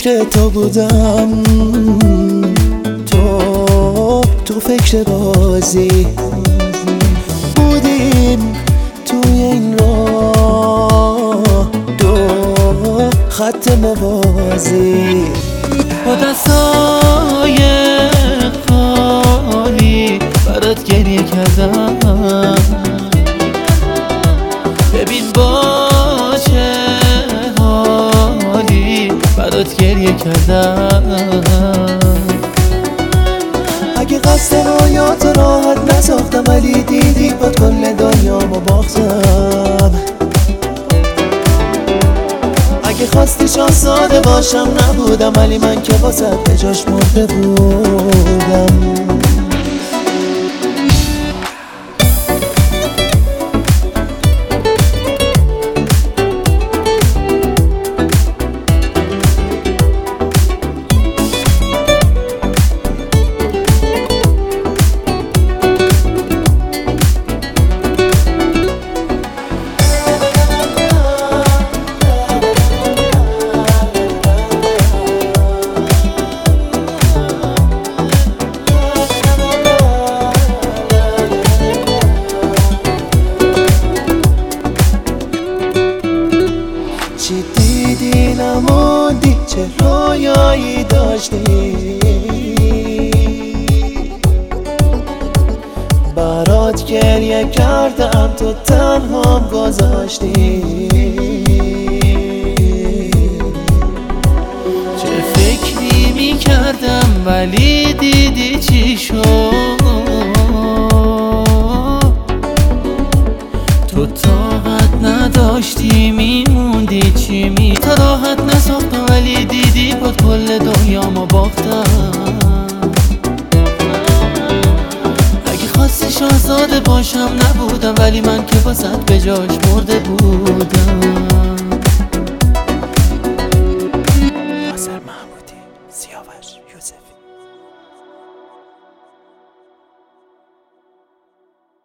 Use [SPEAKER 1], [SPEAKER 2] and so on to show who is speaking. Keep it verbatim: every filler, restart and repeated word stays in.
[SPEAKER 1] عشق تو بودم، تو تو فکر بازی بودیم توی این راه، دو خط موازی با دستای خالی برات گریه کردم. ببین با چه حالی برات گریه کردم. اگه قصد رویات راحت نساختم ولی دیدی باد کل دنیامو باختم. اگه خواستی شاهزاده باشم نبودم ولی من که واسه به جاش مرده بودم. چی دیدی نموندی، چه رویایی داشتی، برات گریه کردم تو تنهام گذاشتی. چه فکری می کردم ولی دیدی چی شد، تو طاقت نداشتی میموندی چی می تا راحت نساختم ولی دیدی بود کل دنیامو باختم. اگه خواستی شاهزاده باشم نبودم ولی من که واسط به جاش مرده بودم.